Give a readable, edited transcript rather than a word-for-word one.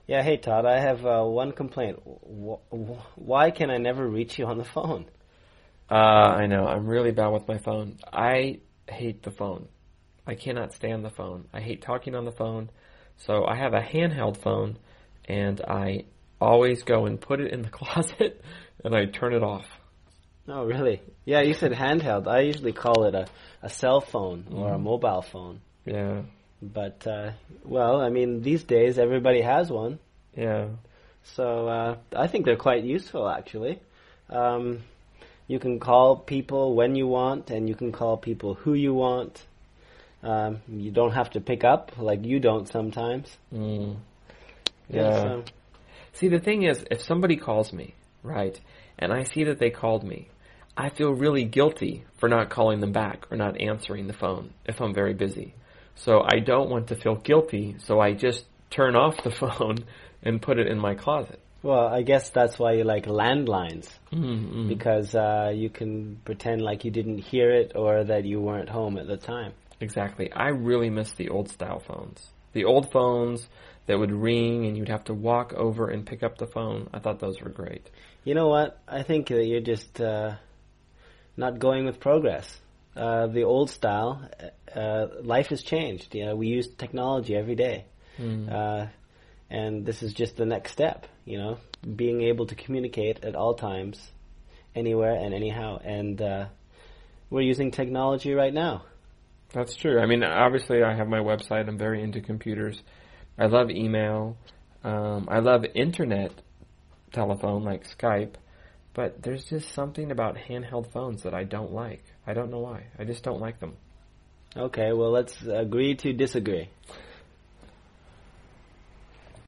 Yeah, hey Todd, I have one complaint. Why can I never reach you on the phone? I know. I'm really bad with my phone. I hate the phone. I cannot stand the phone. I hate talking on the phone. So I have a handheld phone, and I always go and put it in the closet, and I turn it off. Oh, really? Yeah, you said handheld. I usually call it a cell phone or a mobile phone. Yeah. But, well, I mean, these days everybody has one. Yeah. So I think they're quite useful, actually. You can call people when you want, and you can call people who you want. You don't have to pick up, like you don't sometimes. Mm. Yeah. Yeah. See, the thing is, if somebody calls me, right, and I see that they called me, I feel really guilty for not calling them back or not answering the phone if I'm very busy. So I don't want to feel guilty, so I just turn off the phone and put it in my closet. Well, I guess that's why you like landlines, Mm-hmm. because you can pretend like you didn't hear it or that you weren't home at the time. Exactly. I really miss the old style phones. The old phones that would ring and you'd have to walk over and pick up the phone. I thought those were great. You know what? I think that you're just not going with progress. The old style, life has changed. You know, we use technology every day. And this is just the next step, you know, being able to communicate at all times, anywhere and anyhow. And we're using technology right now. That's true. I mean, obviously I have my website. I'm very into computers. I love email. I love internet telephone like Skype. But there's just something about handheld phones that I don't like. I don't know why. I just don't like them. Okay, well, let's agree to disagree.